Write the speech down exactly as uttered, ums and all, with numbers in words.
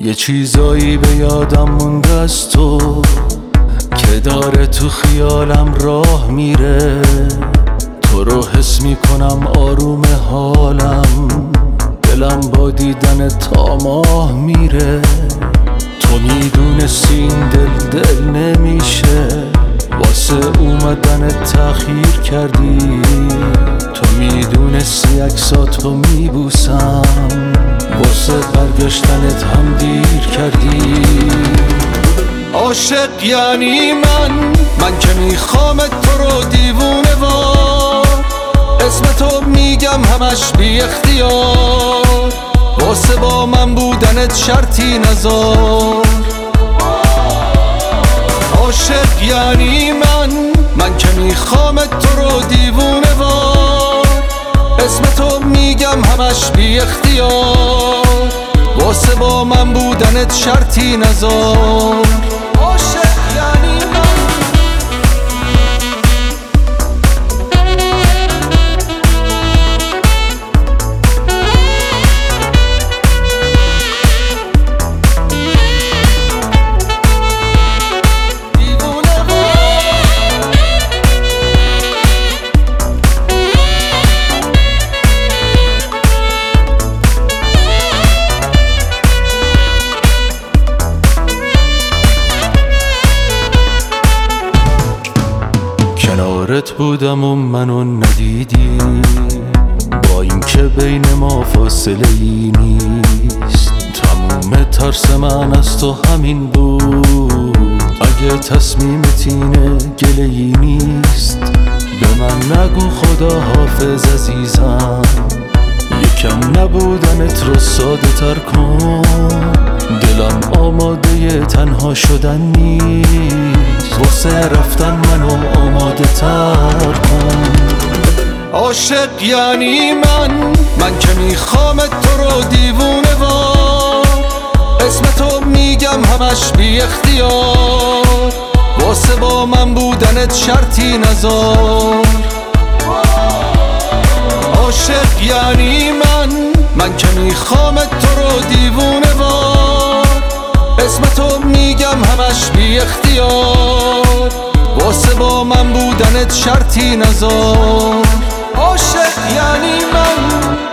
یه چیزایی به یادم مونده از تو که داره تو خیالم راه میره. تو رو حس میکنم آروم حالم، دلم با دیدن تا ماه میره. تو میدونستی این دل دل نمیشه، واسه اومدن تأخیر کردی. تو میدونستی عکساتو میبوسم، واسه برگشتنت هم دیر کردی. عاشق یعنی من، من که میخوام تو رو دیوونه وار. اسم تو میگم همش بی اختیار، واسه با من بودنت شرطی نذار. عاشق یعنی من، من که میخوام تو رو دیوونه وار. اسم تو میگم همش بی اختیار، واسه با من بودنت شرطی نذار. عاشق یعنی من. کنارت بودم و منو ندیدی، با اینکه بین ما فاصله ای نیست. تموم ترس من از تو همین بود، اگه تصمیمت اینه گله ای نیست. به من نگو خدا حافظ عزیزم، یکم نبودنت رو ساده تر کن. دلم آماده تنها شدن نیست، واسه رفتن منو آماده تر کن. عاشق یعنی من، من که میخوام تو رو دیوونه وار. اسم تو میگم همش بی اختیار، واسه با من بودنت شرطی نذار. عاشق یعنی من، من که میخوام تو رو دیوونه وار. اسم تو میگم همش بی اختیار، واسه با من بودنت شرطی نذار. عاشق یعنی من.